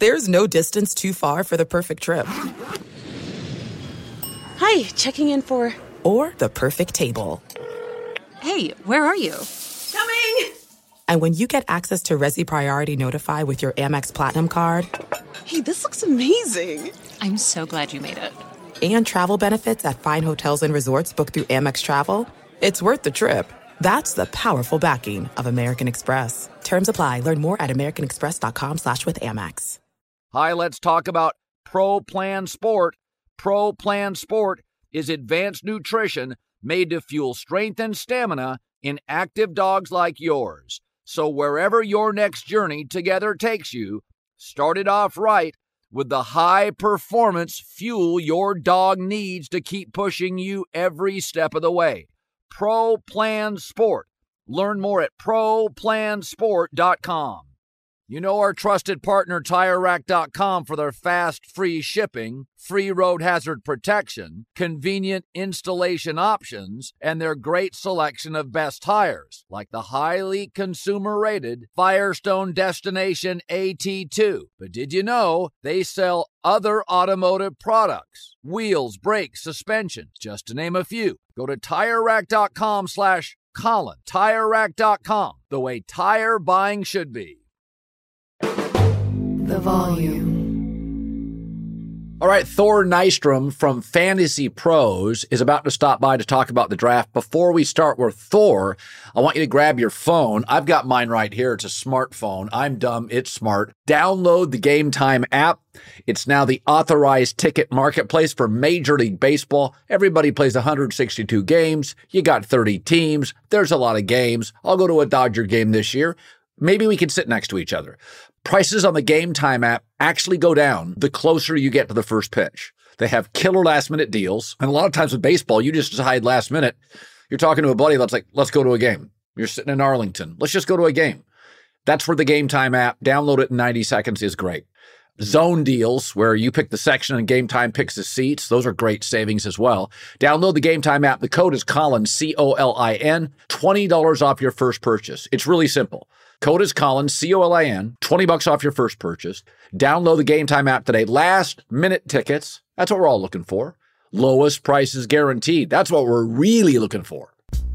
There's no distance too far for the perfect trip. Hi, checking in for... Or the perfect table. Hey, where are you? Coming! And when you get access to Resi Priority Notify with your Amex Platinum card... Hey, this looks amazing. I'm so glad you made it. And travel benefits at fine hotels and resorts booked through Amex Travel, it's worth the trip. That's the powerful backing of American Express. Terms apply. Learn more at americanexpress.com/withAmex. Hi, let's talk about Pro Plan Sport. Pro Plan Sport is advanced nutrition made to fuel strength and stamina in active dogs like yours. So wherever your next journey together takes you, start it off right with the high-performance fuel your dog needs to keep pushing you every step of the way. Pro Plan Sport. Learn more at ProPlansport.com. You know our trusted partner TireRack.com for their fast, free shipping, free road hazard protection, convenient installation options, and their great selection of best tires, like the highly consumer-rated Firestone Destination AT2. But did you know they sell other automotive products? Wheels, brakes, suspension, just to name a few. Go to TireRack.com/Colin. TireRack.com, the way tire buying should be. The volume. All right, Thor Nystrom from Fantasy Pros is about to stop by to talk about the draft. Before we start with Thor, I want you to grab your phone. I've got mine right here. It's a smartphone. I'm dumb. It's smart. Download the Game Time app. It's now the authorized ticket marketplace for Major League Baseball. Everybody plays 162 games. You got 30 teams. There's a lot of games. I'll go to a Dodger game this year. Maybe we can sit next to each other. Prices on the Game Time app actually go down the closer you get to the first pitch. They have killer last-minute deals. And a lot of times with baseball, you just decide last minute. You're talking to a buddy that's like, let's go to a game. You're sitting in Arlington. Let's just go to a game. That's where the Game Time app, download it in 90 seconds, is great. Zone deals, where you pick the section and Game Time picks the seats. Those are great savings as well. Download the Game Time app. The code is Colin, C-O-L-I-N, $20 off your first purchase. It's really simple. Code is Colin, C-O-L-I-N, $20 off your first purchase. Download the Game Time app today. Last minute tickets. That's what we're all looking for. Lowest prices guaranteed. That's what we're really looking for.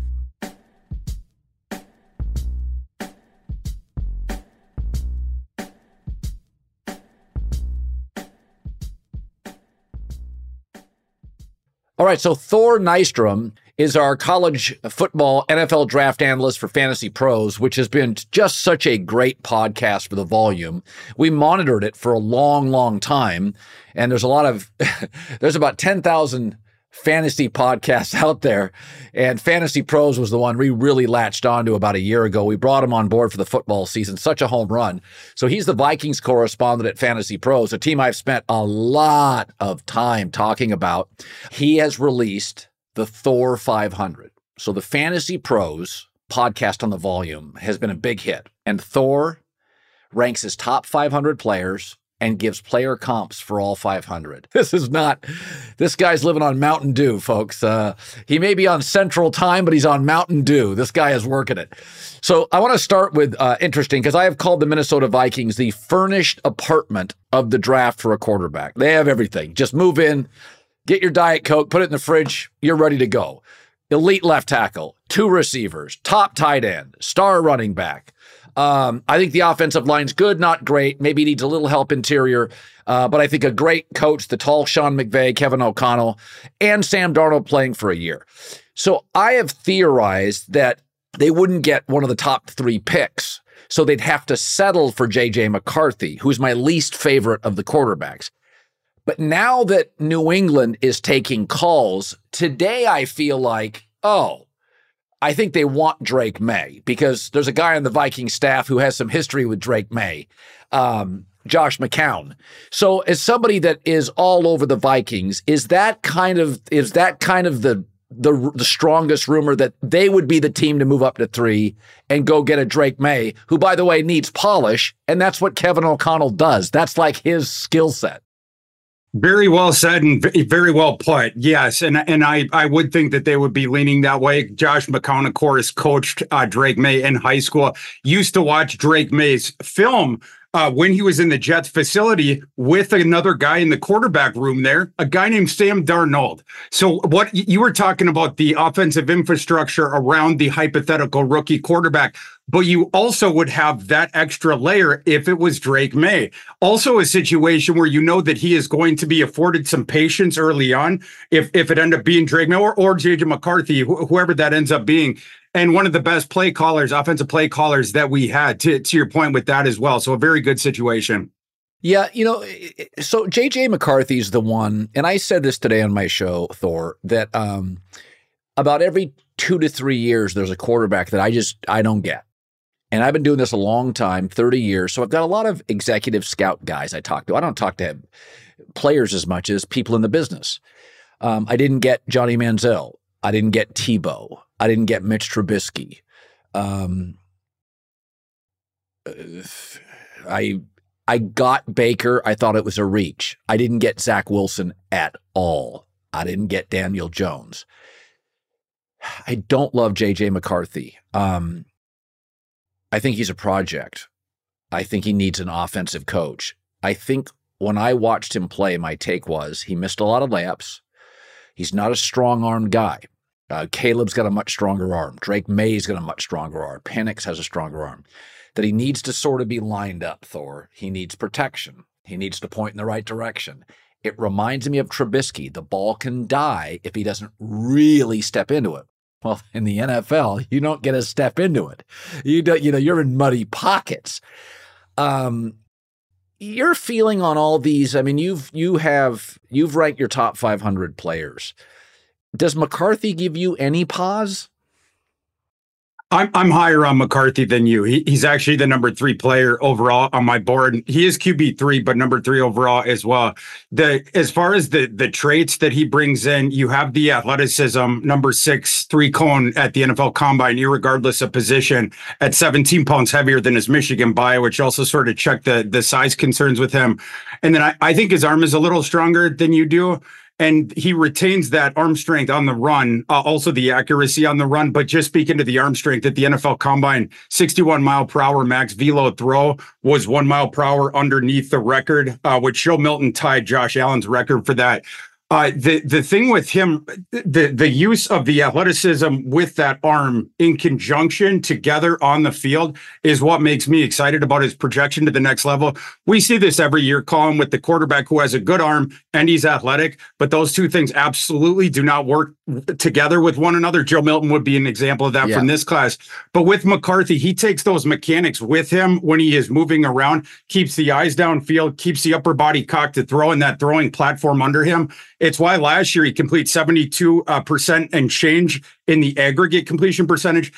All right, so Thor Nystrom is our college football NFL draft analyst for Fantasy Pros, which has been just such a great podcast for the volume. We monitored it for a long, long time, and there's about 10,000 fantasy podcasts out there, and Fantasy Pros was the one we really latched onto about a year ago. We brought him on board for the football season, such a home run. So he's the Vikings correspondent at Fantasy Pros, a team I've spent a lot of time talking about. He has released the Thor 500. So the Fantasy Pros podcast on the volume has been a big hit, and Thor ranks his top 500 players and gives player comps for all 500. This guy's living on Mountain Dew, folks. He may be on Central Time, but he's on Mountain Dew. This guy is working it. So I want to start with interesting, because I have called the Minnesota Vikings the furnished apartment of the draft for a quarterback. They have everything. Just move in, get your Diet Coke, put it in the fridge, you're ready to go. Elite left tackle, 2 receivers, top tight end, star running back. I think the offensive line's good, not great. Maybe needs a little help interior. But I think a great coach, the tall Sean McVay, Kevin O'Connell, and Sam Darnold playing for a year. So I have theorized that they wouldn't get one of the top 3 picks. So they'd have to settle for J.J. McCarthy, who's my least favorite of the quarterbacks. But now that New England is taking calls, today I feel like, I think they want Drake May, because there's a guy on the Viking staff who has some history with Drake May, Josh McCown. So as somebody that is all over the Vikings, is that kind of the strongest rumor that they would be the team to move up to 3 and go get a Drake May, who, by the way, needs polish, and that's what Kevin O'Connell does. That's like his skill set. Very well said and very well put. Yes, and I would think that they would be leaning that way. Josh McCown, of course, coached Drake May in high school. Used to watch Drake May's film when he was in the Jets facility with another guy in the quarterback room there, a guy named Sam Darnold. So what you were talking about, the offensive infrastructure around the hypothetical rookie quarterback, but you also would have that extra layer if it was Drake May. Also a situation where you know that he is going to be afforded some patience early on if it ended up being Drake May or J.J. McCarthy, whoever that ends up being. And one of the best play callers, offensive play callers that we had, to your point with that as well. So a very good situation. Yeah, so J.J. McCarthy's the one, and I said this today on my show, Thor, that about every 2 to 3 years, there's a quarterback that I don't get. And I've been doing this a long time, 30 years. So I've got a lot of executive scout guys I talk to. I don't talk to players as much as people in the business. I didn't get Johnny Manziel. I didn't get Tebow. I didn't get Mitch Trubisky. I got Baker. I thought it was a reach. I didn't get Zach Wilson at all. I didn't get Daniel Jones. I don't love J.J. McCarthy. I think he's a project. I think he needs an offensive coach. I think when I watched him play, my take was he missed a lot of layups. He's not a strong-armed guy. Caleb's got a much stronger arm. Drake May's got a much stronger arm. Penix has a stronger arm. That he needs to sort of be lined up, Thor. He needs protection. He needs to point in the right direction. It reminds me of Trubisky. The ball can die if he doesn't really step into it. Well, in the NFL, you don't get to step into it. You're in muddy pockets. Your feeling on all these, I mean, you've ranked your top 500 players. Does McCarthy give you any pause? I'm higher on McCarthy than you. He's actually the number 3 player overall on my board. He is QB3, but number 3 overall as well. As far as the traits that he brings in, you have the athleticism, number 6, 3-cone at the NFL Combine, irregardless of position, at 17 pounds heavier than his Michigan bio, which also sort of checked the size concerns with him. And then I think his arm is a little stronger than you do. And he retains that arm strength on the run, also the accuracy on the run. But just speaking to the arm strength at the NFL Combine, 61 mile per hour max velo throw was 1 mile per hour underneath the record, which Joe Milton tied Josh Allen's record for that. The thing with him, the use of the athleticism with that arm in conjunction together on the field is what makes me excited about his projection to the next level. We see this every year, Colin, with the quarterback who has a good arm and he's athletic, but those two things absolutely do not work together with one another. Joe Milton would be an example of that from this class. But with McCarthy, he takes those mechanics with him when he is moving around, keeps the eyes downfield, keeps the upper body cocked to throw and that throwing platform under him. It's why last year he completes 72% and change in the aggregate completion percentage,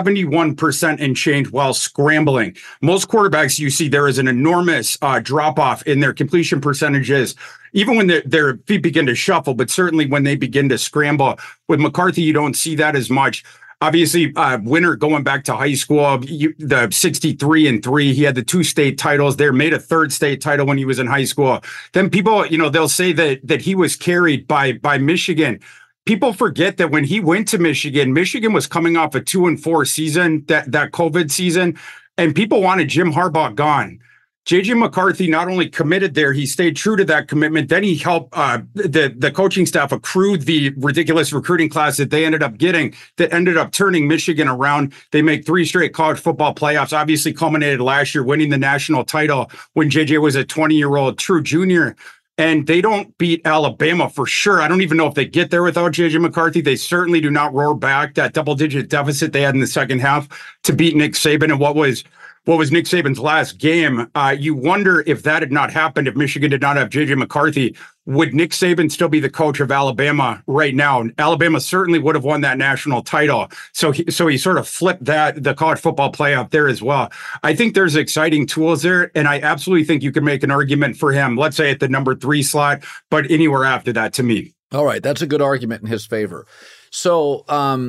71% and change while scrambling. Most quarterbacks you see there is an enormous drop-off in their completion percentages, even when their feet begin to shuffle, but certainly when they begin to scramble. With McCarthy, you don't see that as much. Obviously, winner going back to high school, the 63-3, he had the 2 state titles there, made a 3rd state title when he was in high school. Then people, they'll say that he was carried by Michigan. People forget that when he went to Michigan, Michigan was coming off a 2-4 season, that COVID season, and people wanted Jim Harbaugh gone. J.J. McCarthy not only committed there, he stayed true to that commitment. Then he helped the coaching staff accrue the ridiculous recruiting class that they ended up getting that ended up turning Michigan around. They make 3 straight college football playoffs, obviously culminated last year winning the national title when J.J. was a 20-year-old true junior. And they don't beat Alabama for sure. I don't even know if they get there without J.J. McCarthy. They certainly do not roar back that double-digit deficit they had in the second half to beat Nick Saban in what was Nick Saban's last game. You wonder if that had not happened, if Michigan did not have J.J. McCarthy, would Nick Saban still be the coach of Alabama right now? Alabama certainly would have won that national title. So he sort of flipped the college football playoff there as well. I think there's exciting tools there, and I absolutely think you can make an argument for him, let's say at the number 3 slot, but anywhere after that to me. All right, that's a good argument in his favor. So,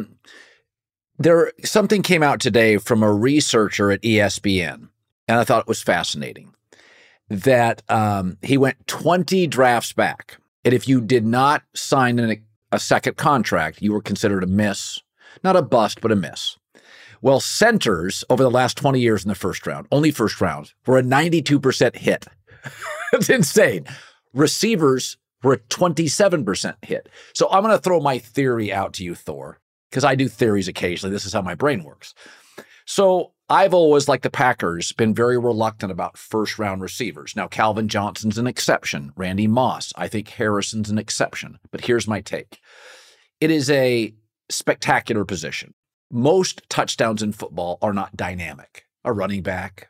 something came out today from a researcher at ESPN, and I thought it was fascinating, that he went 20 drafts back. And if you did not sign a second contract, you were considered a miss. Not a bust, but a miss. Well, centers over the last 20 years in the first round, only first round, were a 92% hit. It's insane. Receivers were a 27% hit. So I'm going to throw my theory out to you, Thor, because I do theories occasionally. This is how my brain works. So I've always, like the Packers, been very reluctant about first-round receivers. Now, Calvin Johnson's an exception. Randy Moss. I think Harrison's an exception. But here's my take. It is a spectacular position. Most touchdowns in football are not dynamic. A running back,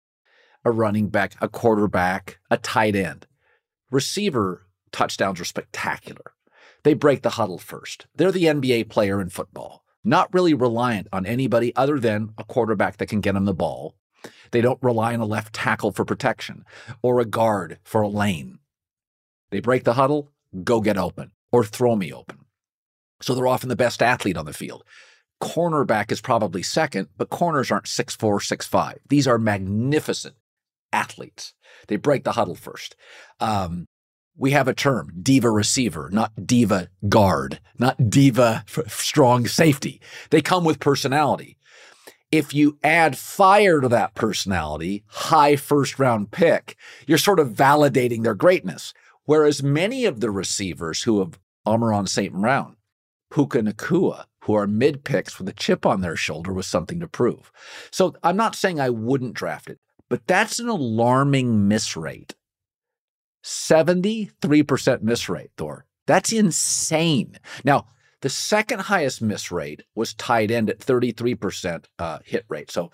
a quarterback, a tight end. Receiver touchdowns are spectacular. They break the huddle first. They're the NBA player in football, not really reliant on anybody other than a quarterback that can get them the ball. They don't rely on a left tackle for protection or a guard for a lane. They break the huddle, go get open, or throw me open. So they're often the best athlete on the field. Cornerback is probably second, but corners aren't 6'4", 6'5". These are magnificent athletes. They break the huddle first. We have a term, diva receiver, not diva guard, not diva strong safety. They come with personality. If you add fire to that personality, high first-round pick, you're sort of validating their greatness. Whereas many of the receivers who have Amon-Ra St. Brown, Puka Nacua, who are mid-picks with a chip on their shoulder with something to prove. So I'm not saying I wouldn't draft it, but that's an alarming miss rate. 73% miss rate, Thor. That's insane. Now, the second highest miss rate was tight end at 33% hit rate. So,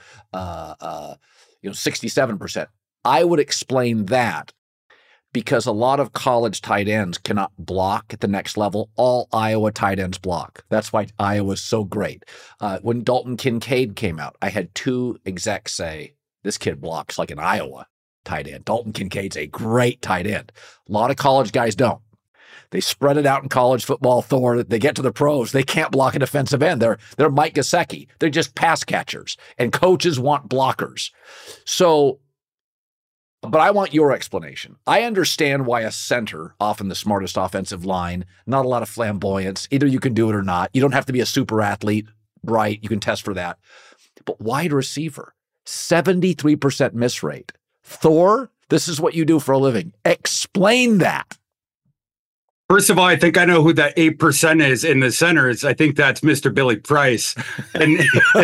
67%. I would explain that because a lot of college tight ends cannot block at the next level. All Iowa tight ends block. That's why Iowa is so great. When Dalton Kincaid came out, I had two execs say, this kid blocks like an Iowa tight end. Dalton Kincaid's a great tight end. A lot of college guys don't. They spread it out in college football, Thor. They get to the pros. They can't block a defensive end. They're Mike Gesicki. They're just pass catchers, and coaches want blockers. So, but I want your explanation. I understand why a center, often the smartest offensive line, not a lot of flamboyance. Either you can do it or not. You don't have to be a super athlete, right? You can test for that. But wide receiver, 73% miss rate. Thor, this is what you do for a living. Explain that. First of all, I think I know who that 8% is in the centers. I think that's Mr. Billy Price. And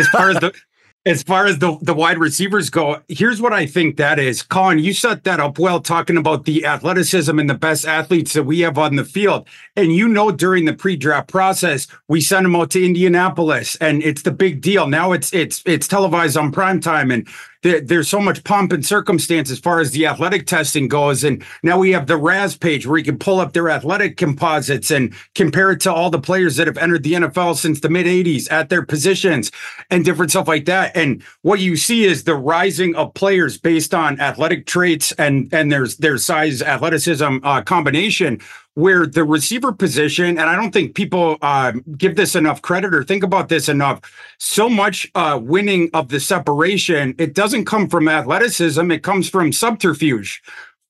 as far as the wide receivers go, here's what I think that is. Colin, you set that up well, talking about the athleticism and the best athletes that we have on the field. And during the pre-draft process, we sent them out to Indianapolis, and it's the big deal. Now it's televised on primetime, and there's so much pomp and circumstance as far as the athletic testing goes. And now we have the RAS page where you can pull up their athletic composites and compare it to all the players that have entered the NFL since the mid-'80s at their positions and different stuff like that. And what you see is the rising of players based on athletic traits and their size, athleticism combination, where the receiver position, and I don't think people give this enough credit or think about this enough, so much winning of the separation, it doesn't come from athleticism, it comes from subterfuge.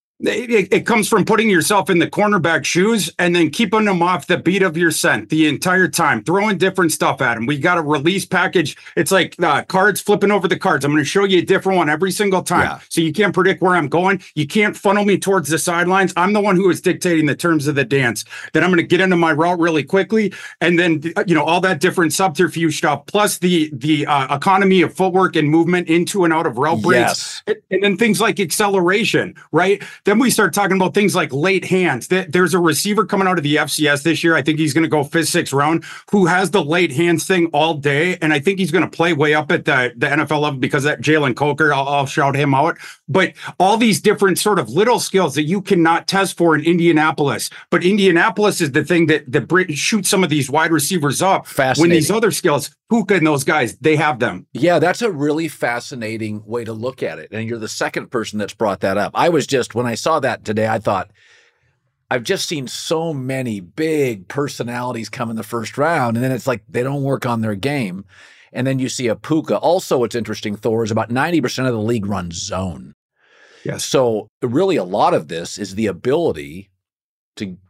It comes from putting yourself in the cornerback shoes and then keeping them off the beat of your scent the entire time, throwing different stuff at them. We got a release package. It's like cards, flipping over the cards. I'm going to show you a different one every single time. Yeah. So you can't predict where I'm going. You can't funnel me towards the sidelines. I'm the one who is dictating the terms of the dance. Then I'm going to get into my route really quickly. And then, all that different subterfuge stuff, plus the economy of footwork and movement into and out of route breaks. Yes. And then things like acceleration, right? Then we start talking about things like late hands. There's a receiver coming out of the FCS this year. I think he's going to go 5th, 6th round, who has the late hands thing all day. And I think he's going to play way up at the NFL level because that Jalen Coker, I'll shout him out. But all these different sort of little skills that you cannot test for in Indianapolis. But Indianapolis is the thing that shoots some of these wide receivers up. When these other skills, Puka and those guys, they have them. Yeah, that's a really fascinating way to look at it. And you're the second person that's brought that up. When I saw that today, I thought, I've just seen so many big personalities come in the first round, and then it's like they don't work on their game. And then you see a Puka. Also, what's interesting, Thor, is about 90% of the league runs zone. Yes. So really a lot of this is the ability to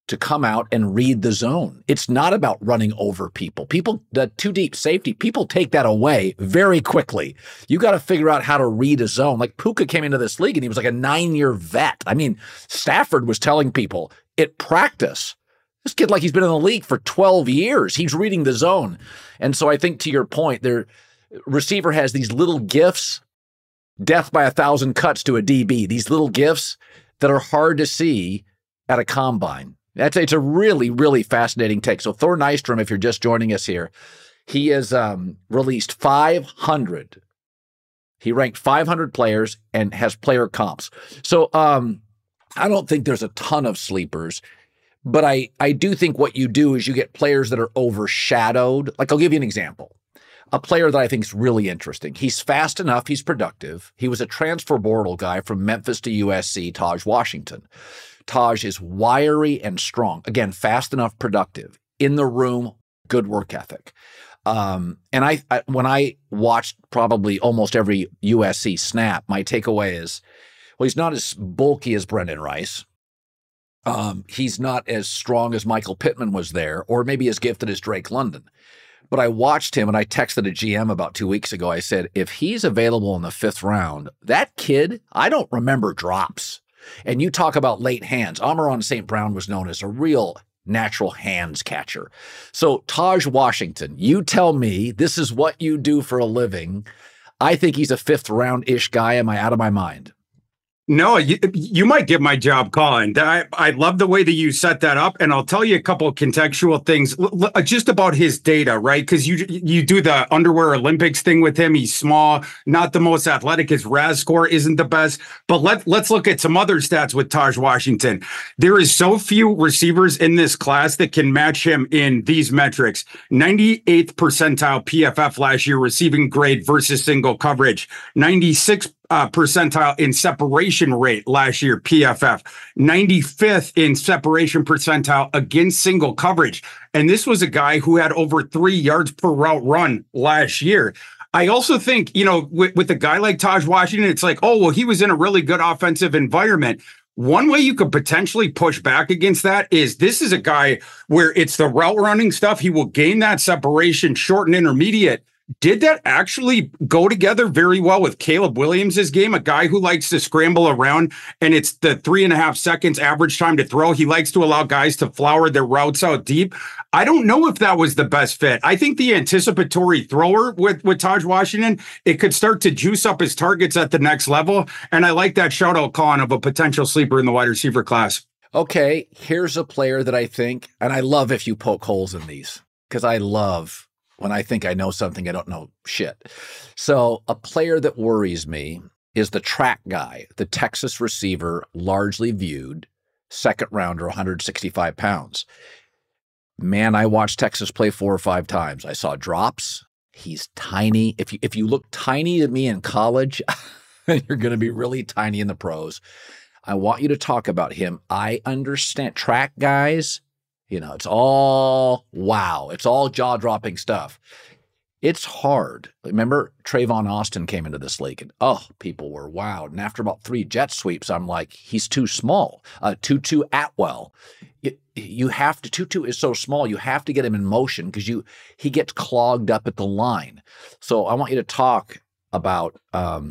to come out and read the zone. It's not about running over people. The too deep safety, people take that away very quickly. You got to figure out how to read a zone. Like Puka came into this league and he was like a 9-year vet. I mean, Stafford was telling people at practice, this kid, like he's been in the league for 12 years. He's reading the zone. And so I think to your point, their receiver has these little gifts, death by 1,000 cuts to a DB, these little gifts that are hard to see at a combine. It's a really, really fascinating take. So Thor Nystrom, if you're just joining us here, he has released 500. He ranked 500 players and has player comps. So I don't think there's a ton of sleepers, but I do think what you do is you get players that are overshadowed. Like I'll give you an example. A player that I think is really interesting. He's fast enough. He's productive. He was a transfer portal guy from Memphis to USC, Taj Washington. Taj is wiry and strong. Again, fast enough, productive. In the room, good work ethic. And I when I watched probably almost every USC snap, my takeaway is, well, he's not as bulky as Brendan Rice. He's not as strong as Michael Pittman was there, or maybe as gifted as Drake London. But I watched him, and I texted a GM about 2 weeks ago. I said, if he's available in the 5th round, that kid, I don't remember drops. And you talk about late hands. Amon-Ra St. Brown was known as a real natural hands catcher. So Taj Washington, you tell me this is what you do for a living. I think he's a 5th round-ish guy. Am I out of my mind? No, you might get my job, Colin. I love the way that you set that up, and I'll tell you a couple of contextual things just about his data, right? Because you do the underwear Olympics thing with him. He's small, not the most athletic. His RAS score isn't the best. But let's look at some other stats with Taj Washington. There is so few receivers in this class that can match him in these metrics. 98th percentile PFF last year receiving grade versus single coverage. 96th percentile in separation rate last year, PFF, 95th in separation percentile against single coverage. And this was a guy who had over 3 yards per route run last year. I also think, with a guy like Taj Washington, it's like, oh, well, he was in a really good offensive environment. One way you could potentially push back against that is this is a guy where it's the route running stuff. He will gain that separation, short and intermediate. Did that actually go together very well with Caleb Williams' game? A guy who likes to scramble around, and it's the 3.5 seconds average time to throw. He likes to allow guys to flower their routes out deep. I don't know if that was the best fit. I think the anticipatory thrower with Taj Washington, it could start to juice up his targets at the next level. And I like that shout out, Colin, of a potential sleeper in the wide receiver class. Okay, here's a player that I think, and I love if you poke holes in these, because I love when I think I know something, I don't know shit. So a player that worries me is the track guy, the Texas receiver, largely viewed, 2nd rounder, 165 pounds. Man, I watched Texas play 4 or 5 times. I saw drops. He's tiny. If you look tiny to me in college, you're going to be really tiny in the pros. I want you to talk about him. I understand track guys. It's all wow. It's all jaw-dropping stuff. It's hard. Remember, Trayvon Austin came into this league, and people were wowed. And after about 3 jet sweeps, I'm like, he's too small. Tutu Atwell. You have to. Tutu is so small. You have to get him in motion because he gets clogged up at the line. So I want you to talk about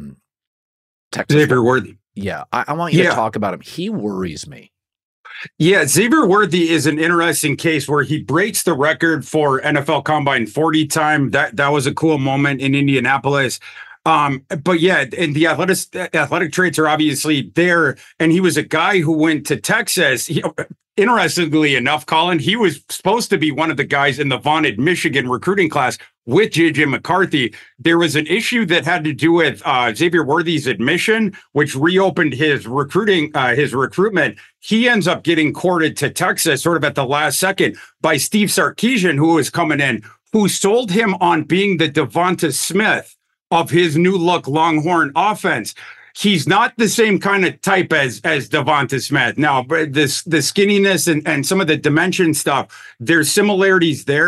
Texas. Xavier Worthy. Yeah, I want you to talk about him. He worries me. Yeah, Xavier Worthy is an interesting case where he breaks the record for NFL Combine 40 time. That was a cool moment in Indianapolis. But yeah, and the athletic traits are obviously there. And he was a guy who went to Texas. Interestingly enough, Colin, he was supposed to be one of the guys in the vaunted Michigan recruiting class with J.J. McCarthy. There was an issue that had to do with Xavier Worthy's admission, which reopened his recruitment. He ends up getting courted to Texas sort of at the last second by Steve Sarkisian, who was coming in, who sold him on being the Devonta Smith of his new look Longhorn offense. He's not the same kind of type as Devonta Smith. Now, the skinniness and some of the dimension stuff, there's similarities there.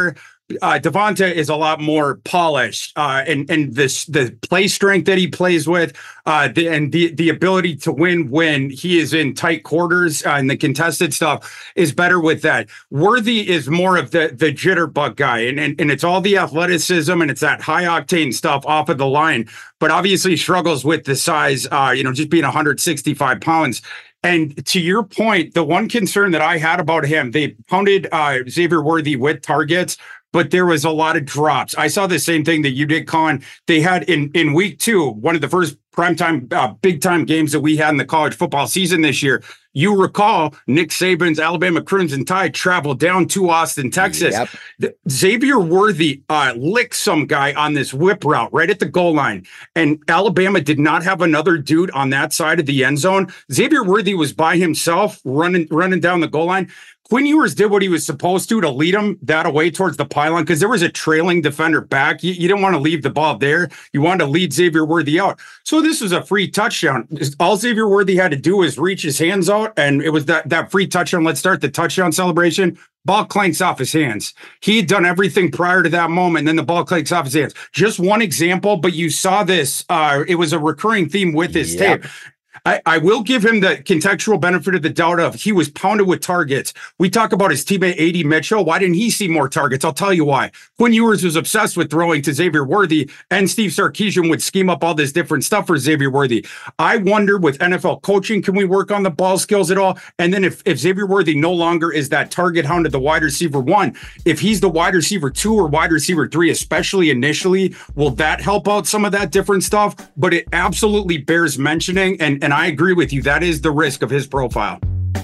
Devonta is a lot more polished, and the play strength that he plays with, the ability to win when he is in tight quarters and the contested stuff is better with that. Worthy is more of the jitterbug guy, and it's all the athleticism and it's that high octane stuff off of the line, but obviously struggles with the size, just being 165 pounds. And to your point, the one concern that I had about him, they pounded Xavier Worthy with targets, but there was a lot of drops. I saw the same thing that you did, Colin. They had in week 2, one of the first primetime, big time games that we had in the college football season this year. You recall Nick Saban's Alabama Crimson Tide traveled down to Austin, Texas. Yep. Xavier Worthy licked some guy on this whip route right at the goal line. And Alabama did not have another dude on that side of the end zone. Xavier Worthy was by himself running down the goal line. Quinn Ewers did what he was supposed to lead him that away towards the pylon because there was a trailing defender back. You didn't want to leave the ball there. You wanted to lead Xavier Worthy out. So this was a free touchdown. All Xavier Worthy had to do was reach his hands out, and it was that free touchdown. Let's start the touchdown celebration. Ball clanks off his hands. He had done everything prior to that moment, and then the ball clanks off his hands. Just one example, but you saw this. It was a recurring theme with his tape. I will give him the contextual benefit of the doubt of he was pounded with targets. We talk about his teammate, A.D. Mitchell. Why didn't he see more targets? I'll tell you why. Quinn Ewers was obsessed with throwing to Xavier Worthy, and Steve Sarkisian would scheme up all this different stuff for Xavier Worthy. I wonder with NFL coaching, can we work on the ball skills at all? And then if Xavier Worthy no longer is that target hound of the wide receiver 1, if he's the wide receiver 2 or wide receiver 3, especially initially, will that help out some of that different stuff? But it absolutely bears mentioning, and I agree with you. That is the risk of his profile.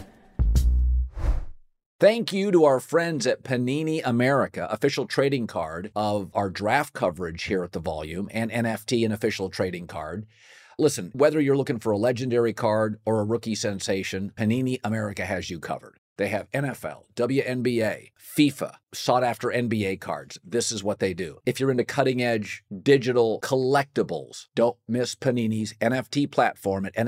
Thank you to our friends at Panini America, official trading card of our draft coverage here at the Volume, and NFT, an official trading card. Listen, whether you're looking for a legendary card or a rookie sensation, Panini America has you covered. They have NFL, WNBA, FIFA, sought-after NBA cards. This is what they do. If you're into cutting-edge digital collectibles, don't miss Panini's NFT platform at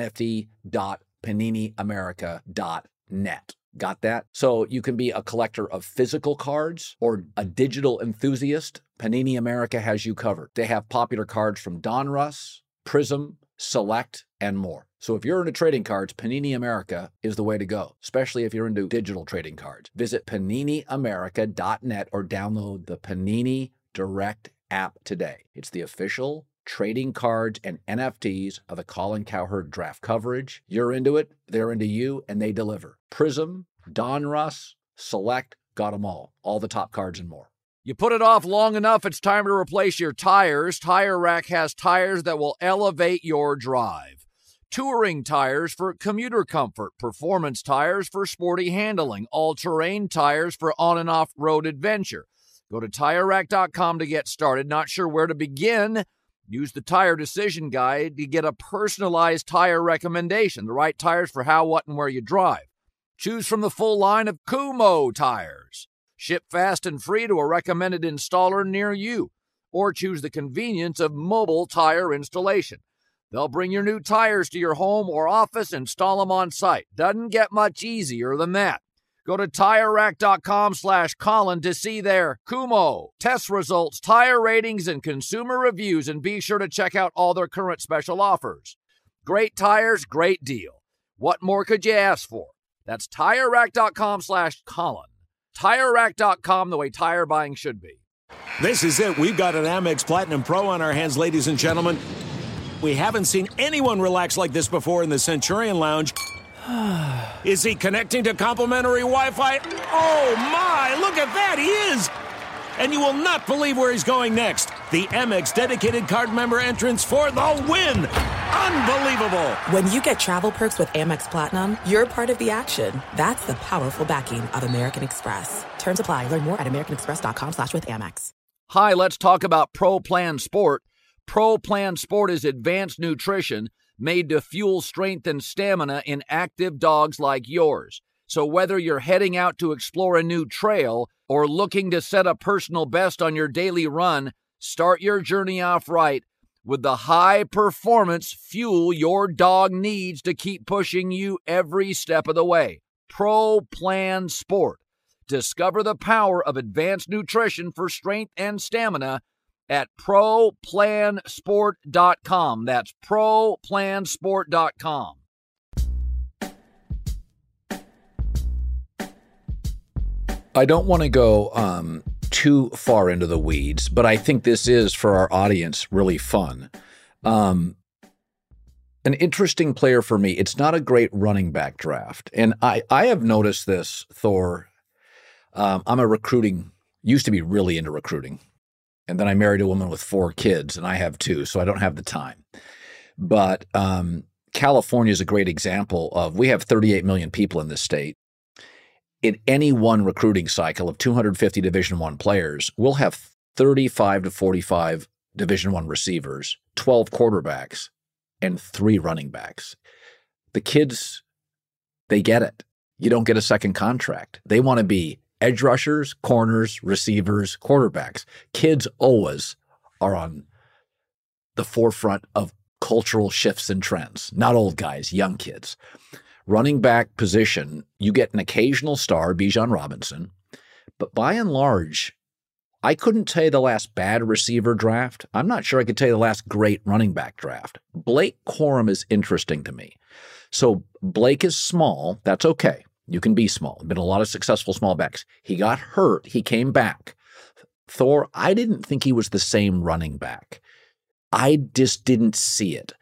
nft.paniniamerica.net. Got that? So you can be a collector of physical cards or a digital enthusiast. Panini America has you covered. They have popular cards from Donruss, Prism, Select, and more. So if you're into trading cards, Panini America is the way to go, especially if you're into digital trading cards. Visit paniniamerica.net or download the Panini Direct app today. It's the official trading cards and NFTs of the Colin Cowherd draft coverage. You're into it, they're into you, and they deliver. Prism, Donruss, Select, got them all the top cards and more. You put it off long enough, it's time to replace your tires. Tire Rack has tires that will elevate your drive. Touring tires for commuter comfort, performance tires for sporty handling, all-terrain tires for on- and off-road adventure. Go to TireRack.com to get started. Not sure where to begin? Use the Tire Decision Guide to get a personalized tire recommendation, the right tires for how, what, and where you drive. Choose from the full line of Kumho tires. Ship fast and free to a recommended installer near you. Or choose the convenience of mobile tire installation. They'll bring your new tires to your home or office, install them on site. Doesn't get much easier than that. Go to TireRack.com/Colin to see their Kumho test results, tire ratings, and consumer reviews, and be sure to check out all their current special offers. Great tires, great deal. What more could you ask for? That's TireRack.com/Colin. TireRack.com, the way tire buying should be. This is it. We've got an Amex Platinum Pro on our hands, ladies and gentlemen. We haven't seen anyone relax like this before in the Centurion Lounge. Is he connecting to complimentary Wi-Fi? Oh, my! Look at that! He is! And you will not believe where he's going next. The Amex dedicated card member entrance for the win! Unbelievable! When you get travel perks with Amex Platinum, you're part of the action. That's the powerful backing of American Express. Terms apply. Learn more at americanexpress.com/withAmex. Hi, let's talk about Pro Plan Sport. Pro Plan Sport is advanced nutrition made to fuel strength and stamina in active dogs like yours. So whether you're heading out to explore a new trail or looking to set a personal best on your daily run, start your journey off right with the high-performance fuel your dog needs to keep pushing you every step of the way. Pro Plan Sport. Discover the power of advanced nutrition for strength and stamina at ProPlansport.com. That's ProPlansport.com. I don't want to go too far into the weeds, but I think this is, for our audience, really fun. An interesting player for me. It's not a great running back draft. And I have noticed this, Thor. I'm used to be really into recruiting. And then I married a woman with 4 kids, and I have 2, so I don't have the time. But California is a great example of, we have 38 million people in this state. In any one recruiting cycle of 250 Division I players, we'll have 35 to 45 Division I receivers, 12 quarterbacks, and 3 running backs. The kids, they get it. You don't get a second contract. They want to be edge rushers, corners, receivers, quarterbacks. Kids always are on the forefront of cultural shifts and trends. Not old guys, young kids. Running back position, you get an occasional star, Bijan Robinson, but by and large, I couldn't tell you the last bad receiver draft. I'm not sure I could tell you the last great running back draft. Blake Corum is interesting to me. So Blake is small. That's okay. You can be small. Been a lot of successful small backs. He got hurt. He came back. Thor, I didn't think he was the same running back. I just didn't see it.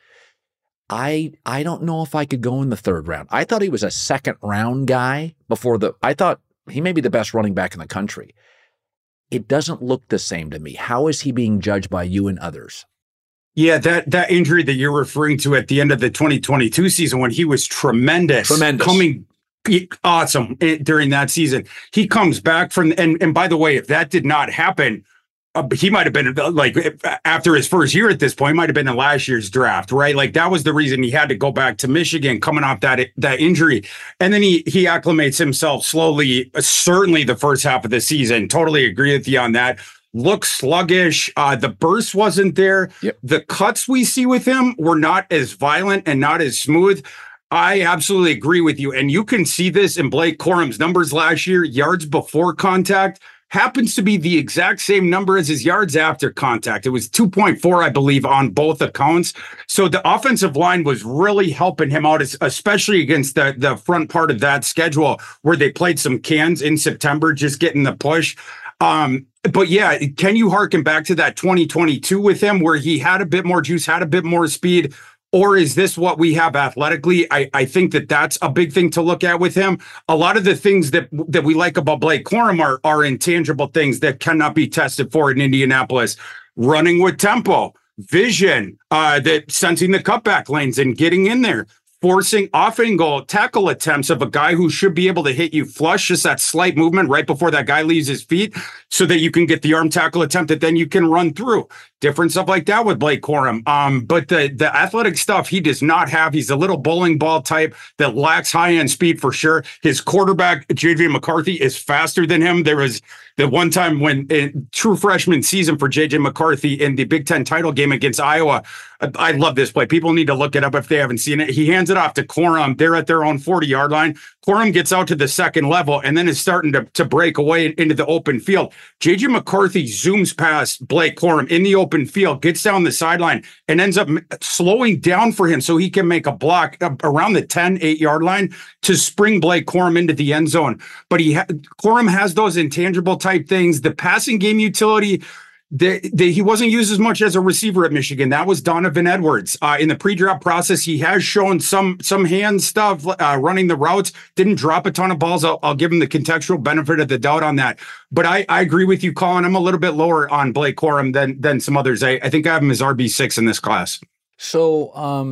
I don't know if I could go in the 3rd round. I thought he was a 2nd round guy I thought he may be the best running back in the country. It doesn't look the same to me. How is he being judged by you and others? Yeah, that injury that you're referring to at the end of the 2022 season, when he was tremendous. Coming awesome during that season. He comes back from, and by the way, if that did not happen, he might have been like, after his first year at this point, might have been in last year's draft, right? Like that was the reason he had to go back to Michigan coming off that injury. And then he acclimates himself slowly, certainly the first half of the season. Totally agree with you on that. Looks sluggish. The burst wasn't there. Yep. The cuts we see with him were not as violent and not as smooth. I absolutely agree with you. And you can see this in Blake Corum's numbers last year. Yards before contact happens to be the exact same number as his yards after contact. It was 2.4, I believe, on both accounts. So the offensive line was really helping him out, especially against the front part of that schedule where they played some cans in September, just getting the push. But yeah, can you harken back to that 2022 with him where he had a bit more juice, had a bit more speed? Or is this what we have athletically? I think that's a big thing to look at with him. A lot of the things that we like about Blake Corum are intangible things that cannot be tested for in Indianapolis. Running with tempo, vision, that sensing the cutback lanes and getting in there, forcing off-angle tackle attempts of a guy who should be able to hit you flush, just that slight movement right before that guy leaves his feet so that you can get the arm tackle attempt that then you can run through. Different stuff like that with Blake Corum. But the athletic stuff he does not have. He's a little bowling ball type that lacks high-end speed for sure. His quarterback, J.J. McCarthy, is faster than him. There was the one time when in true freshman season for J.J. McCarthy in the Big Ten title game against Iowa. I love this play. People need to look it up if they haven't seen it. He hands it off to Corum. They're at their own 40-yard line. Corum gets out to the second level and then is starting to break away into the open field. J.J. McCarthy zooms past Blake Corum in the open field, gets down the sideline, and ends up slowing down for him so he can make a block around the 8-yard line to spring Blake Corum into the end zone. But Corum has those intangible type things. The passing game utility, he wasn't used as much as a receiver at Michigan. That was Donovan Edwards. In the pre-draft process, he has shown some hand stuff running the routes. Didn't drop a ton of balls. I'll give him the contextual benefit of the doubt on that. But I agree with you, Colin. I'm a little bit lower on Blake Corum than some others. I think I have him as RB6 in this class. So,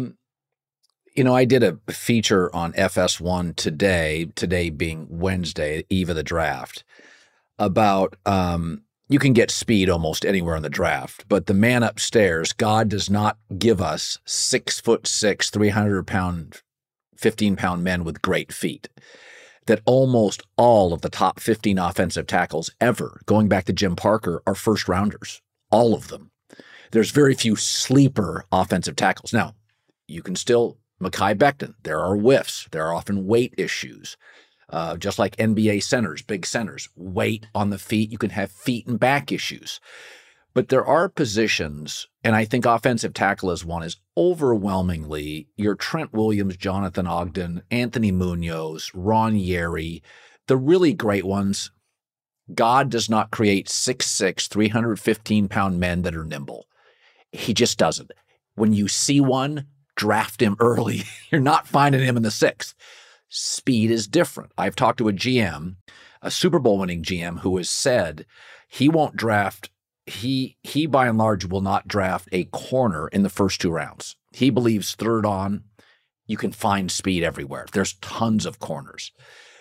I did a feature on FS1 today being Wednesday, eve of the draft, about you can get speed almost anywhere in the draft, but the man upstairs, God does not give us 6'6", 300-pound, 15-pound men with great feet. That almost all of the top 15 offensive tackles ever, going back to Jim Parker, are first rounders. All of them. There's very few sleeper offensive tackles. Now, you can still, Mekhi Becton, there are whiffs. There are often weight issues. just like NBA centers, big centers. Weight on the feet, you can have feet and back issues. But there are positions, and I think offensive tackle is one, is overwhelmingly your Trent Williams, Jonathan Ogden, Anthony Munoz, Ron Yeri, the really great ones. God does not create 6'6", 315-pound men that are nimble. He just doesn't. When you see one, draft him early. You're not finding him in the 6th. Speed is different. I've talked to a GM, a Super Bowl winning GM, who has said he won't draft. He by and large will not draft a corner in the first 2 rounds. He believes third on, you can find speed everywhere. There's tons of corners.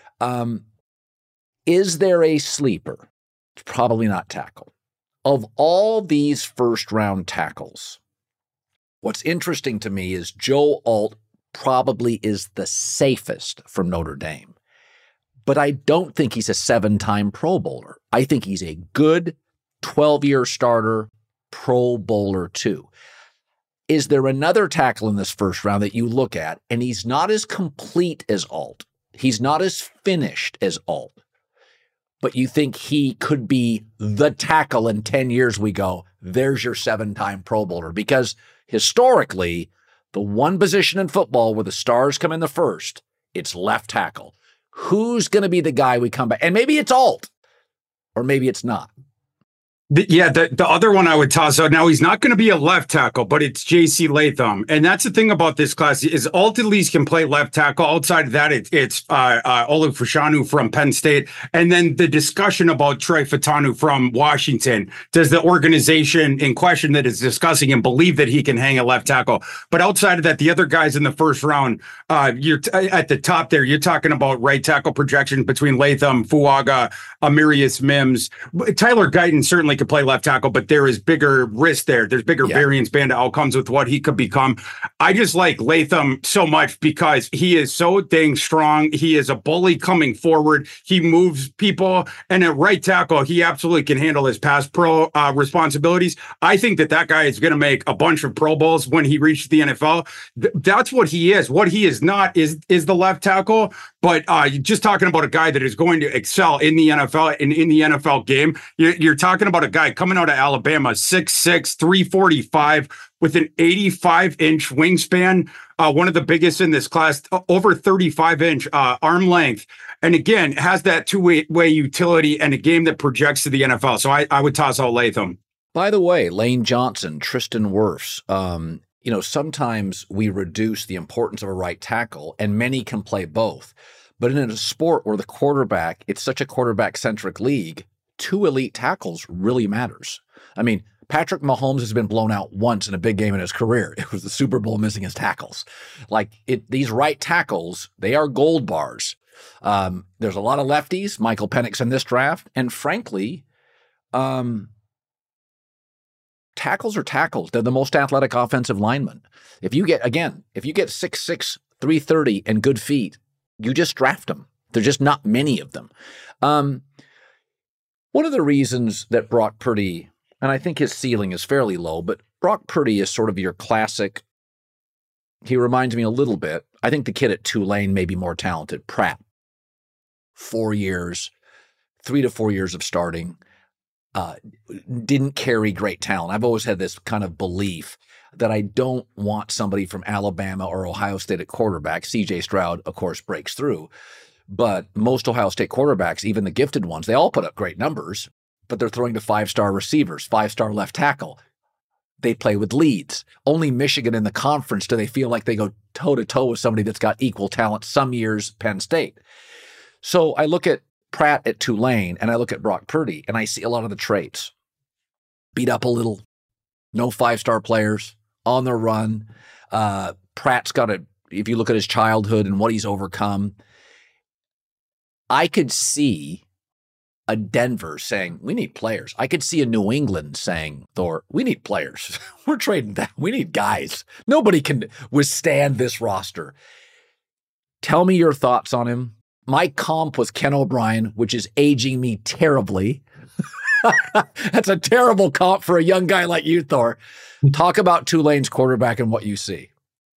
Is there a sleeper? It's probably not tackle. Of all these first-round tackles, what's interesting to me is Joe Alt probably is the safest from Notre Dame. But I don't think he's a 7-time Pro Bowler. I think he's a good 12-year starter, Pro Bowler too. Is there another tackle in this first round that you look at, and he's not as complete as Alt? He's not as finished as Alt. But you think he could be the tackle in 10 years, we go, there's your 7-time Pro Bowler. Because historically, the one position in football where the stars come in the first, it's left tackle. Who's going to be the guy we come back? And maybe it's Alt, or maybe it's not. The other one I would toss out now, he's not going to be a left tackle, but it's J.C. Latham. And that's the thing about this class is Alt at least can play left tackle. Outside of that, it's Olu Fashanu from Penn State. And then the discussion about Troy Fautanu from Washington. Does the organization in question that is discussing him believe that he can hang a left tackle? But outside of that, the other guys in the first round, you're at the top there, you're talking about right tackle projection between Latham, Fuaga, Amirius Mims. Tyler Guyton certainly could play left tackle, but there is bigger risk there. There's bigger variance band of outcomes with what he could become. I just like Latham so much because he is so dang strong. He is a bully coming forward. He moves people. And at right tackle, he absolutely can handle his pass pro responsibilities. I think that guy is going to make a bunch of Pro Bowls when he reaches the NFL. That's what he is. What he is not is the left tackle. But just talking about a guy that is going to excel in the NFL and in the NFL game, you're talking about a guy coming out of Alabama, 6'6", 345, with an 85-inch wingspan, one of the biggest in this class, over 35-inch arm length. And again, has that two-way utility and a game that projects to the NFL. So I would toss out Latham. By the way, Lane Johnson, Tristan Wirfs, sometimes we reduce the importance of a right tackle, and many can play both. But in a sport where the quarterback, it's such a quarterback-centric league, 2 elite tackles really matters. I mean, Patrick Mahomes has been blown out once in a big game in his career. It was the Super Bowl missing his tackles. These right tackles, they are gold bars. There's a lot of lefties, Michael Penix in this draft, and frankly, tackles are tackles. They're the most athletic offensive linemen. If you get 6'6", 330 and good feet, you just draft them. There's just not many of them. One of the reasons that Brock Purdy, and I think his ceiling is fairly low, but Brock Purdy is sort of your classic. He reminds me a little bit. I think the kid at Tulane may be more talented. Pratt, 4 years, 3 to 4 years of starting. Didn't carry great talent. I've always had this kind of belief that I don't want somebody from Alabama or Ohio State at quarterback. CJ Stroud, of course, breaks through. But most Ohio State quarterbacks, even the gifted ones, they all put up great numbers, but they're throwing to 5-star receivers, 5-star left tackle. They play with leads. Only Michigan in the conference do they feel like they go toe-to-toe with somebody that's got equal talent. Some years, Penn State. So I look at Pratt at Tulane, and I look at Brock Purdy, and I see a lot of the traits. Beat up a little, no 5-star players, on the run. Pratt's got if you look at his childhood and what he's overcome, I could see a Denver saying, we need players. I could see a New England saying, Thor, we need players. We're trading that. We need guys. Nobody can withstand this roster. Tell me your thoughts on him. My comp was Ken O'Brien, which is aging me terribly. That's a terrible comp for a young guy like you, Thor. Talk about Tulane's quarterback and what you see.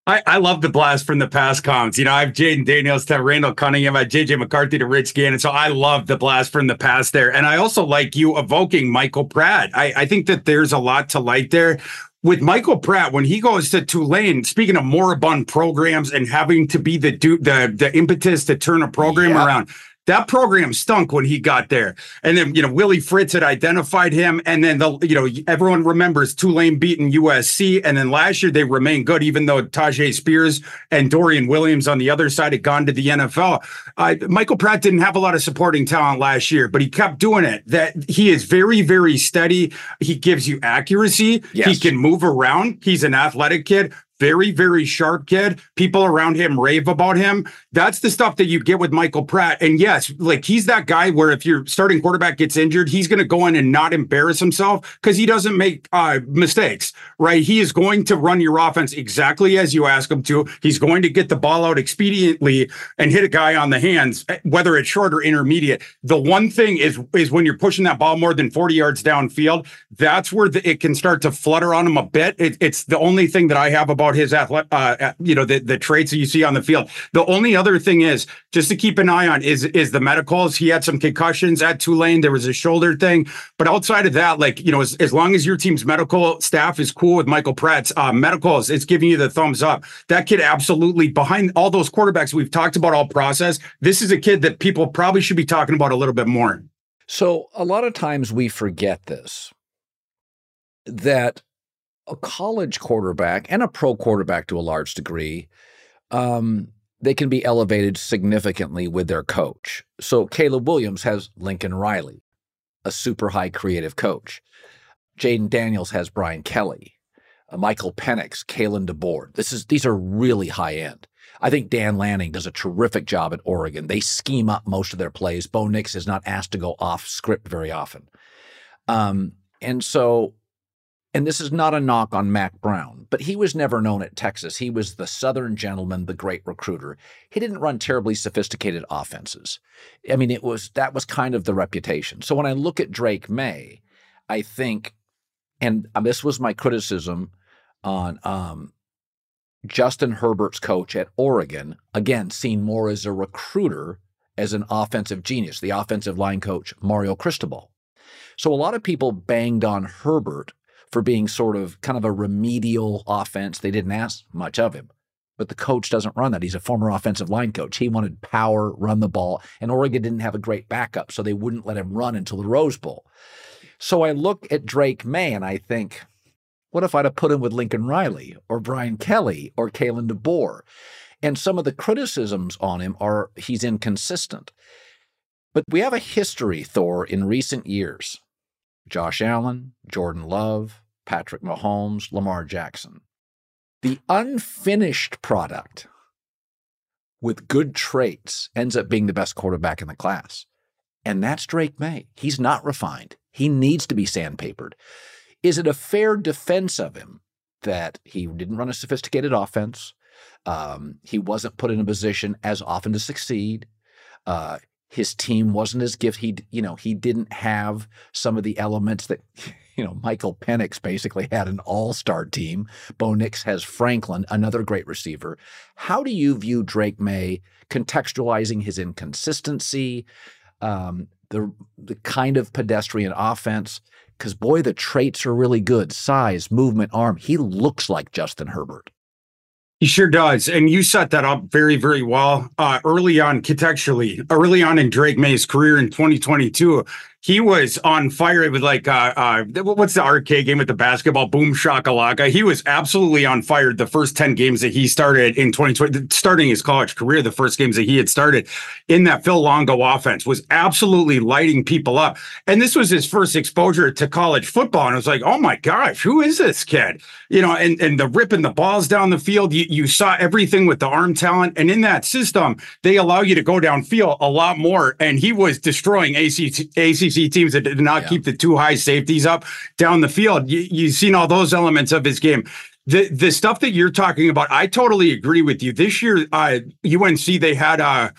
I love the blast from the past comments. You know, I have Jaden Daniels to Randall Cunningham, I have JJ McCarthy to Rich Gannon. So I love the blast from the past there. And I also like you evoking Michael Pratt. I think that there's a lot to like there. With Michael Pratt, when he goes to Tulane, speaking of moribund programs and having to be the impetus to turn a program around, that program stunk when he got there. And then, Willie Fritz had identified him. And then, everyone remembers Tulane beating USC. And then last year they remained good, even though Tajay Spears and Dorian Williams on the other side had gone to the NFL. Michael Pratt didn't have a lot of supporting talent last year, but he kept doing it. That he is very, very steady. He gives you accuracy. Yes. He can move around. He's an athletic kid. Very, very sharp kid. People around him rave about him. That's the stuff that you get with Michael Pratt. And yes, like he's that guy where if your starting quarterback gets injured, he's going to go in and not embarrass himself because he doesn't make mistakes, right? He is going to run your offense exactly as you ask him to. He's going to get the ball out expediently and hit a guy on the hands, whether it's short or intermediate. The one thing is when you're pushing that ball more than 40 yards downfield, that's where it can start to flutter on him a bit. It's the only thing that I have about his the traits that you see on the field. The only other thing is just to keep an eye on is the medicals. He had some concussions at Tulane. There was a shoulder thing, but outside of that, as long as your team's medical staff is cool with Michael Pratt's medicals, it's giving you the thumbs up. That kid absolutely, behind all those quarterbacks we've talked about all process, this is a kid that people probably should be talking about a little bit more. So a lot of times we forget this, that a college quarterback and a pro quarterback to a large degree, they can be elevated significantly with their coach. So Caleb Williams has Lincoln Riley, a super high creative coach. Jaden Daniels has Brian Kelly, Michael Penix, Kalen DeBoer. These are really high end. I think Dan Lanning does a terrific job at Oregon. They scheme up most of their plays. Bo Nix is not asked to go off script very often. And this is not a knock on Mac Brown, but he was never known at Texas. He was the Southern gentleman, the great recruiter. He didn't run terribly sophisticated offenses. I mean, that was kind of the reputation. So when I look at Drake May, I think, and this was my criticism on Justin Herbert's coach at Oregon, again, seen more as a recruiter, as an offensive genius, the offensive line coach, Mario Cristobal. So a lot of people banged on Herbert for being sort of kind of a remedial offense. They didn't ask much of him, but the coach doesn't run that. He's a former offensive line coach. He wanted power, run the ball, and Oregon didn't have a great backup, so they wouldn't let him run until the Rose Bowl. So I look at Drake May and I think, what if I'd have put him with Lincoln Riley or Brian Kelly or Kalen DeBoer? And some of the criticisms on him are he's inconsistent. But we have a history, Thor, in recent years. Josh Allen, Jordan Love, Patrick Mahomes, Lamar Jackson. The unfinished product with good traits ends up being the best quarterback in the class. And that's Drake May. He's not refined. He needs to be sandpapered. Is it a fair defense of him that he didn't run a sophisticated offense? He wasn't put in a position as often to succeed. His team wasn't as gifted. He didn't have some of the elements that, Michael Penix basically had an all-star team. Bo Nix has Franklin, another great receiver. How do you view Drake May contextualizing his inconsistency, the kind of pedestrian offense? Because, boy, the traits are really good. Size, movement, arm. He looks like Justin Herbert. He sure does. And you set that up very, very well. Early on in Drake May's career in 2022, he was on fire. It was like, what's the arcade game with the basketball? Boom Shakalaka. He was absolutely on fire the first 10 games that he started in 2020, starting his college career. The first games that he had started in that Phil Longo offense was absolutely lighting people up. And this was his first exposure to college football. And it was like, oh my gosh, who is this kid? And the ripping the balls down the field, you saw everything with the arm talent. And in that system, they allow you to go downfield a lot more. And he was destroying ACC teams that did not keep the two high safeties up down the field. You've seen all those elements of his game. The stuff that you're talking about, I totally agree with you. This year, UNC, they had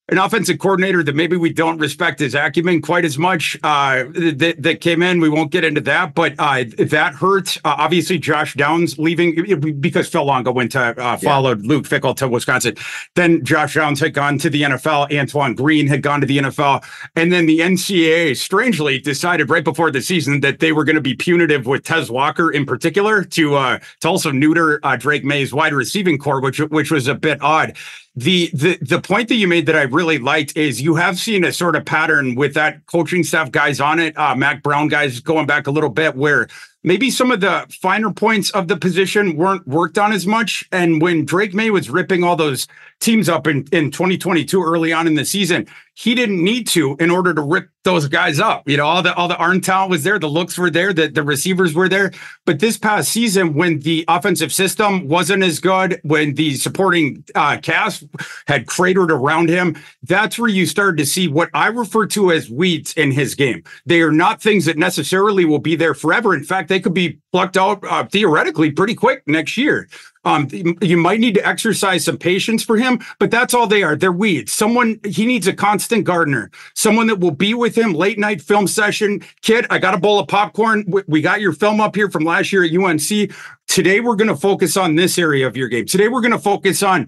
an offensive coordinator that maybe we don't respect his acumen quite as much that came in. We won't get into that, but that hurt. Obviously, Josh Downs leaving because Phil Longo went to followed Luke Fickell to Wisconsin. Then Josh Downs had gone to the NFL. Antoine Green had gone to the NFL. And then the NCAA strangely decided right before the season that they were going to be punitive with Tez Walker in particular to also neuter Drake May's wide receiving core, which was a bit odd. The point that you made that I really liked is you have seen a sort of pattern with that coaching staff guys on it, Mac Brown guys going back a little bit, where maybe some of the finer points of the position weren't worked on as much. And when Drake May was ripping all those teams up in 2022 early on in the season, he didn't need to in order to rip those guys up. You know, all the arm talent was there, the looks were there, the receivers were there. But this past season, when the offensive system wasn't as good, when the supporting cast had cratered around him, that's where you started to see what I refer to as weeds in his game. They are not things that necessarily will be there forever. In fact, they could be plucked out theoretically pretty quick next year. You might need to exercise some patience for him, but that's all they are. They're weeds. He needs a constant gardener, someone that will be with him late night film session. Kid, I got a bowl of popcorn. We got your film up here from last year at UNC. Today, we're going to focus on this area of your game. Today, we're going to focus on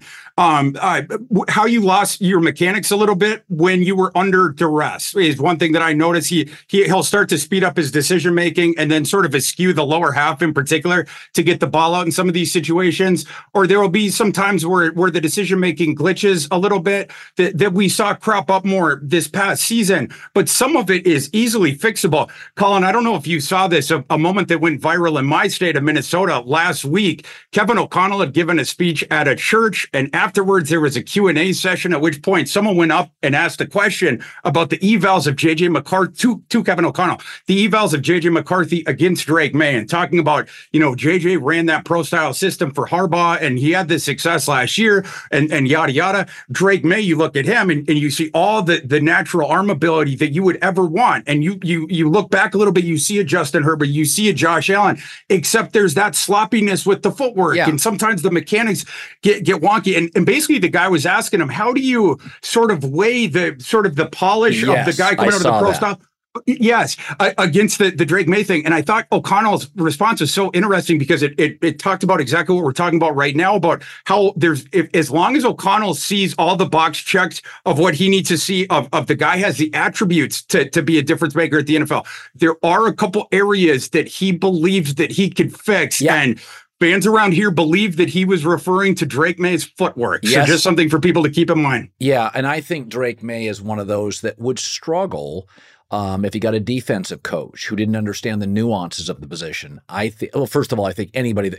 how you lost your mechanics a little bit when you were under duress is one thing that I noticed. He'll start to speed up his decision making and then sort of eschew the lower half in particular to get the ball out in some of these situations. Or there will be some times where the decision making glitches a little bit that we saw crop up more this past season. But some of it is easily fixable. Colin, I don't know if you saw this, a moment that went viral in my state of Minnesota last week. Kevin O'Connell had given a speech at a church, and afterwards there was a Q&A session, at which point someone went up and asked a question about the evals of J.J. McCarthy to Kevin O'Connell, the evals of J.J. McCarthy against Drake May, and talking about, J.J. ran that pro-style system for Harbaugh, and he had this success last year, and yada, yada. Drake May, you look at him, and you see all the natural arm ability that you would ever want, and you look back a little bit, you see a Justin Herbert, you see a Josh Allen, except there's that sloppiness with the footwork, and sometimes the mechanics get wonky. And basically, the guy was asking him, how do you sort of weigh the polish of the guy coming out of the pro style? Yes, against the Drake May thing. And I thought O'Connell's response was so interesting because it talked about exactly what we're talking about right now, about how as long as O'Connell sees all the box checks of what he needs to see of the guy has the attributes to be a difference maker at the NFL, there are a couple areas that he believes that he could fix. Yeah. And fans around here believe that he was referring to Drake May's footwork. Yes. So just something for people to keep in mind. Yeah, and I think Drake May is one of those that would struggle if he got a defensive coach who didn't understand the nuances of the position. First of all, I think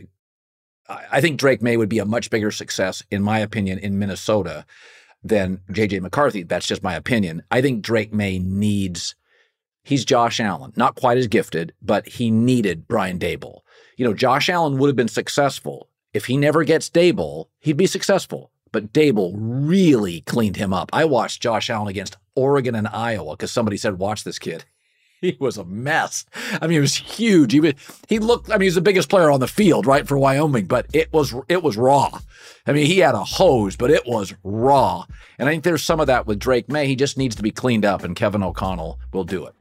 I think Drake May would be a much bigger success, in my opinion, in Minnesota than J.J. McCarthy. That's just my opinion. I think Drake May he's Josh Allen, not quite as gifted, but he needed Brian Daboll. Josh Allen would have been successful. If he never gets Daboll, he'd be successful. But Daboll really cleaned him up. I watched Josh Allen against Oregon and Iowa because somebody said, watch this kid. He was a mess. I mean, he was huge. He looked, he's the biggest player on the field, right, for Wyoming, but it was raw. I mean, he had a hose, but it was raw. And I think there's some of that with Drake May. He just needs to be cleaned up, and Kevin O'Connell will do it.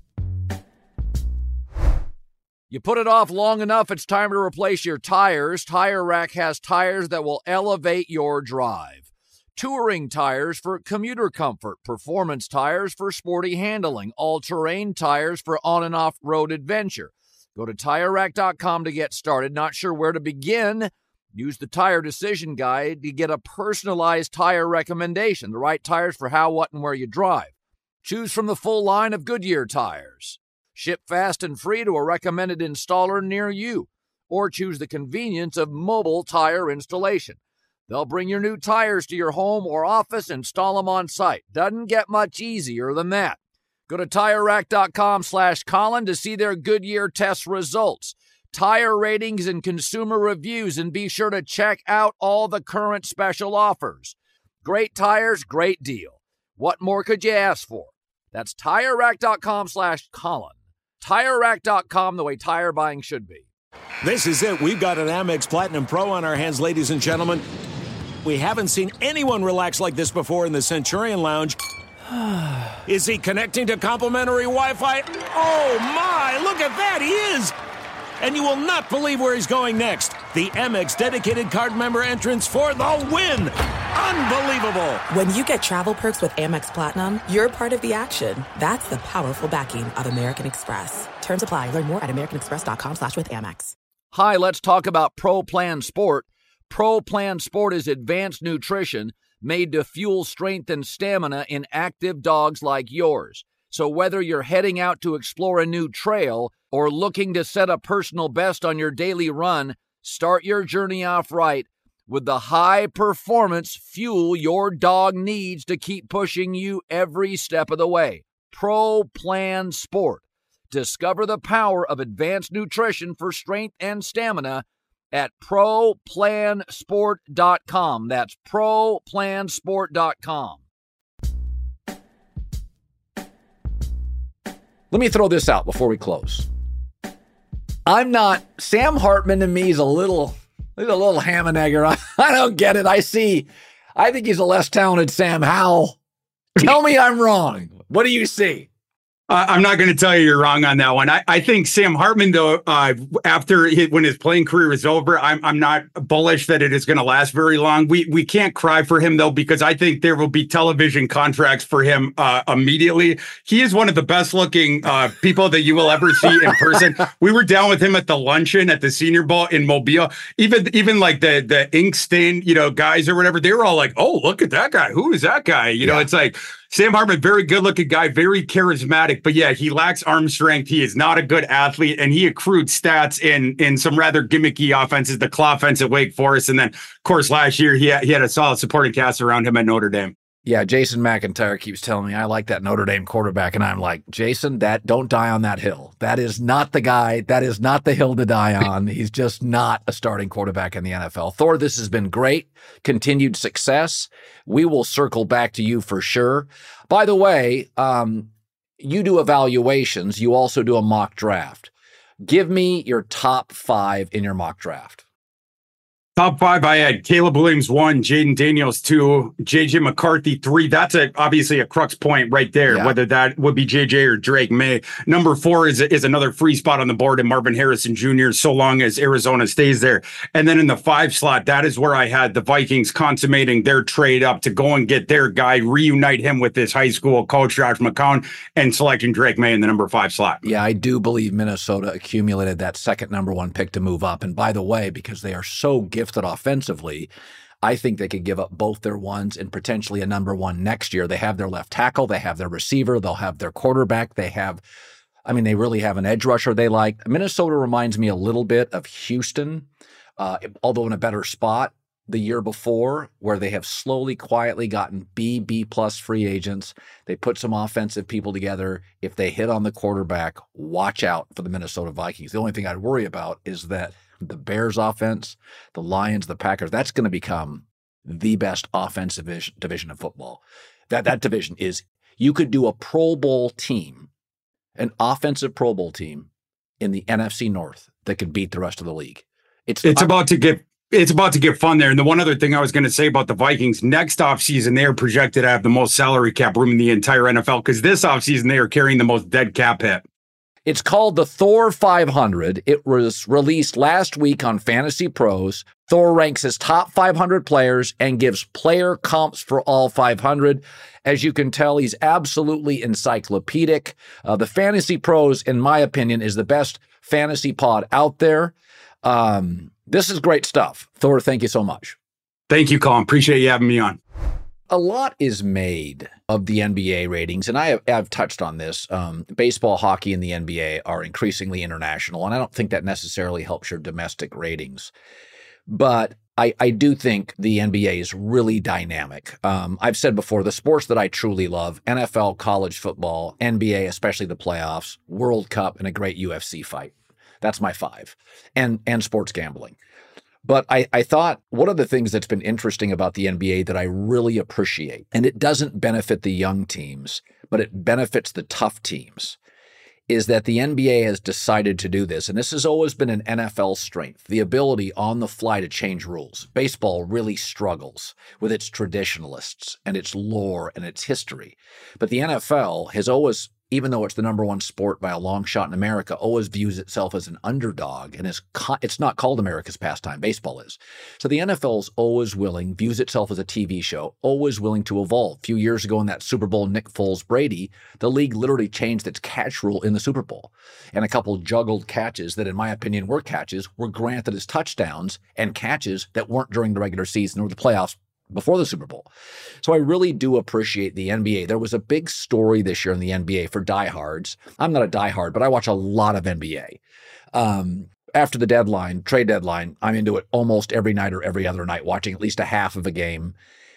You put it off long enough, it's time to replace your tires. Tire Rack has tires that will elevate your drive. Touring tires for commuter comfort, performance tires for sporty handling, all-terrain tires for on- and off-road adventure. Go to TireRack.com to get started. Not sure where to begin? Use the Tire Decision Guide to get a personalized tire recommendation, the right tires for how, what, and where you drive. Choose from the full line of Goodyear tires. Ship fast and free to a recommended installer near you, or choose the convenience of mobile tire installation. They'll bring your new tires to your home or office, install them on site. Doesn't get much easier than that. Go to TireRack.com/Colin to see their Goodyear test results, tire ratings, and consumer reviews, and be sure to check out all the current special offers. Great tires, great deal. What more could you ask for? That's TireRack.com/Colin. TireRack.com, the way tire buying should be. This is it. We've got an Amex Platinum Pro on our hands, ladies and gentlemen. We haven't seen anyone relax like this before in the Centurion Lounge. Is he connecting to complimentary Wi-Fi? Oh my, look at that, he is! And you will not believe where he's going next. The Amex dedicated card member entrance for the win. Unbelievable. When you get travel perks with Amex Platinum, you're part of the action. That's the powerful backing of American Express. Terms apply. Learn more at americanexpress.com/withAmex. Hi, let's talk about Pro Plan Sport. Pro Plan Sport is advanced nutrition made to fuel strength and stamina in active dogs like yours. So whether you're heading out to explore a new trail or looking to set a personal best on your daily run, start your journey off right with the high-performance fuel your dog needs to keep pushing you every step of the way. Pro Plan Sport. Discover the power of advanced nutrition for strength and stamina at ProPlansport.com. That's ProPlansport.com. Let me throw this out before we close. Sam Hartman to me is a little ham and egger. I don't get it. I think he's a less talented Sam Howell. Tell me I'm wrong. What do you see? I'm not going to tell you you're wrong on that one. I think Sam Hartman, though, when his playing career is over, I'm not bullish that it is going to last very long. We can't cry for him, though, because I think there will be television contracts for him immediately. He is one of the best looking people that you will ever see in person. We were down with him at the luncheon at the Senior Bowl in Mobile. Even like the ink stain, guys or whatever, they were all like, "Oh, look at that guy. Who is that guy?" It's like, Sam Hartman, very good-looking guy, very charismatic, but yeah, he lacks arm strength. He is not a good athlete, and he accrued stats in some rather gimmicky offenses, the claw offense at Wake Forest, and then, of course, last year he had a solid supporting cast around him at Notre Dame. Yeah, Jason McIntyre keeps telling me I like that Notre Dame quarterback, and I'm like, Jason, don't die on that hill. That is not the guy. That is not the hill to die on. He's just not a starting quarterback in the NFL. Thor, this has been great. Continued success. We will circle back to you for sure. By the way, you do evaluations. You also do a mock draft. Give me your top 5 in your mock draft. Top 5, I had Caleb Williams 1, Jaden Daniels 2, J.J. McCarthy 3. That's obviously a crux point right there, whether that would be J.J. or Drake May. Number 4 is another free spot on the board in Marvin Harrison Jr., so long as Arizona stays there. And then in the 5 slot, that is where I had the Vikings consummating their trade up to go and get their guy, reunite him with his high school coach, Josh McCown, and selecting Drake May in the number 5 slot. Yeah, I do believe Minnesota accumulated that second number 1 pick to move up. And by the way, because they are so gifted offensively, I think they could give up both their ones and potentially a number 1 next year. They have their left tackle, they have their receiver, they'll have their quarterback, they really have an edge rusher they like. Minnesota reminds me a little bit of Houston, although in a better spot the year before, where they have slowly, quietly gotten B+ free agents. They put some offensive people together. If they hit on the quarterback, watch out for the Minnesota Vikings. The only thing I'd worry about is that the Bears offense, the Lions, the Packers, that's going to become the best offensive division of football. That division is, you could do a Pro Bowl team, an offensive Pro Bowl team in the NFC North that could beat the rest of the league. It's about to get fun there. And the one other thing I was going to say about the Vikings, next offseason, they are projected to have the most salary cap room in the entire NFL, because this offseason they are carrying the most dead cap hit. It's called the Thor 500. It was released last week on Fantasy Pros. Thor ranks his top 500 players and gives player comps for all 500. As you can tell, he's absolutely encyclopedic. The Fantasy Pros, in my opinion, is the best fantasy pod out there. This is great stuff. Thor, thank you so much. Thank you, Colin. Appreciate you having me on. A lot is made of the NBA ratings, and I've touched on this. Baseball, hockey, and the NBA are increasingly international, and I don't think that necessarily helps your domestic ratings. But I do think the NBA is really dynamic. I've said before, the sports that I truly love, NFL, college football, NBA, especially the playoffs, World Cup, and a great UFC fight. That's my 5. And sports gambling. But I thought one of the things that's been interesting about the NBA that I really appreciate, and it doesn't benefit the young teams, but it benefits the tough teams, is that the NBA has decided to do this, and this has always been an NFL strength, the ability on the fly to change rules. Baseball really struggles with its traditionalists and its lore and its history. But the NFL has always, even though it's the number one sport by a long shot in America, always views itself as an underdog, and it's not called America's pastime. Baseball is. So the NFL is always willing, views itself as a TV show, always willing to evolve. A few years ago in that Super Bowl, Nick Foles-Brady, the league literally changed its catch rule in the Super Bowl. And a couple juggled catches that, in my opinion, were catches, were granted as touchdowns, and catches that weren't during the regular season or the playoffs before the Super Bowl. So I really do appreciate the NBA. There was a big story this year in the NBA for diehards. I'm not a diehard, but I watch a lot of NBA. After the trade deadline, I'm into it almost every night or every other night, watching at least a half of a game.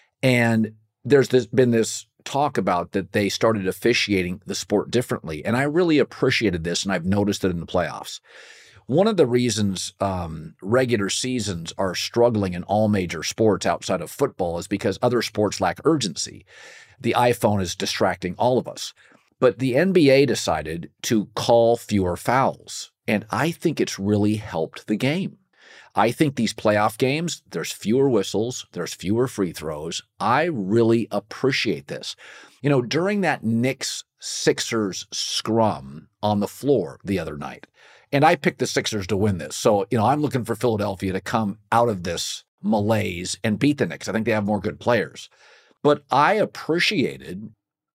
And there's been this talk about that they started officiating the sport differently. And I really appreciated this, and I've noticed it in the playoffs. One of the reasons regular seasons are struggling in all major sports outside of football is because other sports lack urgency. The iPhone is distracting all of us. But the NBA decided to call fewer fouls, and I think it's really helped the game. I think these playoff games, there's fewer whistles, there's fewer free throws. I really appreciate this. You know, during that Knicks-Sixers scrum on the floor the other night, and I picked the Sixers to win this. So, you know, I'm looking for Philadelphia to come out of this malaise and beat the Knicks. I think they have more good players. But I appreciated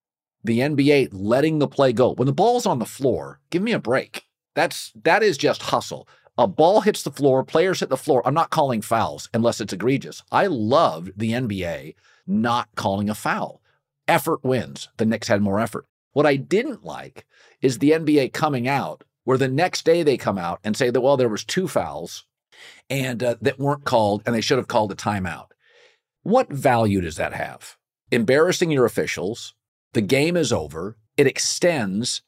the NBA letting the play go. When the ball's on the floor, give me a break. That is just hustle. A ball hits the floor, players hit the floor. I'm not calling fouls unless it's egregious. I loved the NBA not calling a foul. Effort wins. The Knicks had more effort. What I didn't like is the NBA coming out where the next day they come out and say that, well, there was 2 fouls and that weren't called, and they should have called a timeout. What value does that have? Embarrassing your officials. The game is over. It extends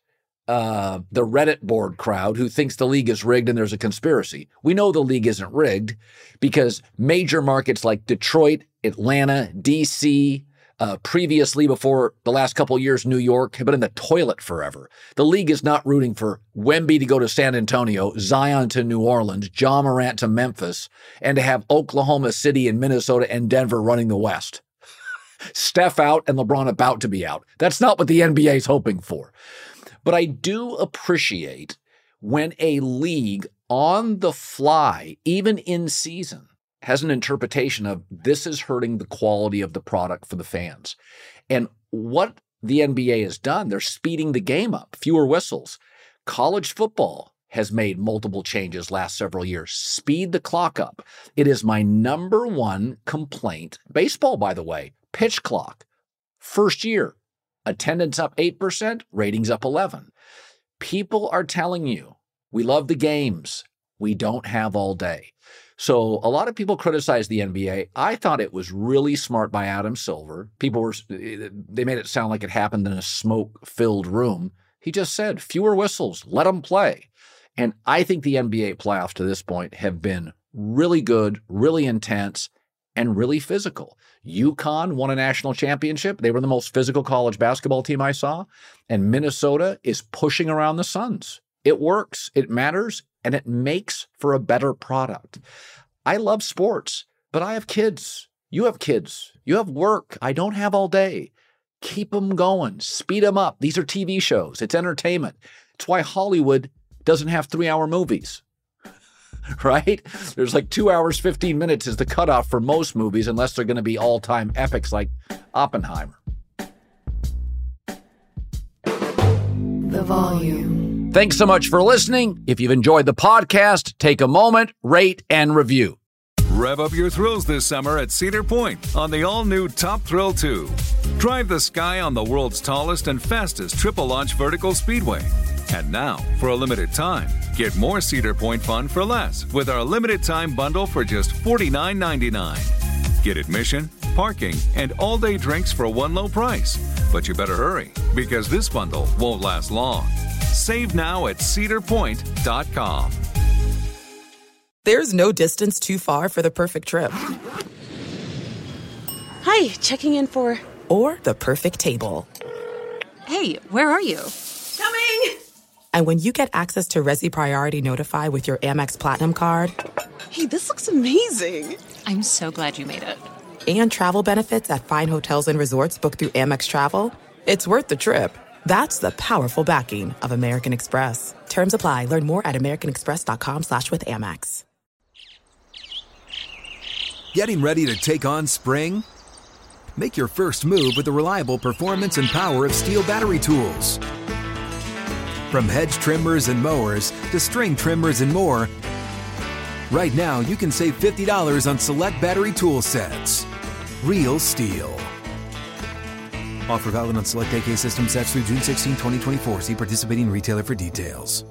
the Reddit board crowd who thinks the league is rigged and there's a conspiracy. We know the league isn't rigged because major markets like Detroit, Atlanta, D.C., previously, before the last couple of years, New York, have been in the toilet forever. The league is not rooting for Wemby to go to San Antonio, Zion to New Orleans, Ja Morant to Memphis, and to have Oklahoma City and Minnesota and Denver running the West. Steph out and LeBron about to be out. That's not what the NBA is hoping for. But I do appreciate when a league on the fly, even in season, has an interpretation of this is hurting the quality of the product for the fans. And what the NBA has done, they're speeding the game up, fewer whistles. College football has made multiple changes last several years. Speed the clock up. It is my number one complaint. Baseball, by the way, pitch clock. First year, attendance up 8%, ratings up 11%. People are telling you, we love the games. We don't have all day. So a lot of people criticize the NBA. I thought it was really smart by Adam Silver. They made it sound like it happened in a smoke-filled room. He just said, fewer whistles, let them play. And I think the NBA playoffs to this point have been really good, really intense, and really physical. UConn won a national championship. They were the most physical college basketball team I saw. And Minnesota is pushing around the Suns. It works, it matters, and it makes for a better product. I love sports, but I have kids. You have kids. You have work. I don't have all day. Keep them going. Speed them up. These are TV shows. It's entertainment. It's why Hollywood doesn't have 3-hour movies, right? There's like 2 hours, 15 minutes is the cutoff for most movies, unless they're going to be all-time epics like Oppenheimer. The Volume. Thanks so much for listening. If you've enjoyed the podcast, take a moment, rate, and review. Rev up your thrills this summer at Cedar Point on the all-new Top Thrill 2. Drive the sky on the world's tallest and fastest triple-launch vertical speedway. And now, for a limited time, get more Cedar Point fun for less with our limited-time bundle for just $49.99. Get admission, parking, and all-day drinks for one low price. But you better hurry, because this bundle won't last long. Save now at cedarpoint.com. There's no distance too far for the perfect trip. Hi, checking in for... Or the perfect table. Hey, where are you? Coming! And when you get access to Resi Priority Notify with your Amex Platinum card... Hey, this looks amazing. I'm so glad you made it. And travel benefits at fine hotels and resorts booked through Amex Travel, it's worth the trip. That's the powerful backing of American Express. Terms apply. Learn more at americanexpress.com/withAmex. Getting ready to take on spring? Make your first move with the reliable performance and power of Steel battery tools. From hedge trimmers and mowers to string trimmers and more, right now you can save $50 on select battery tool sets. Real Steel. Offer valid on select AK system sets through June 16, 2024. See participating retailer for details.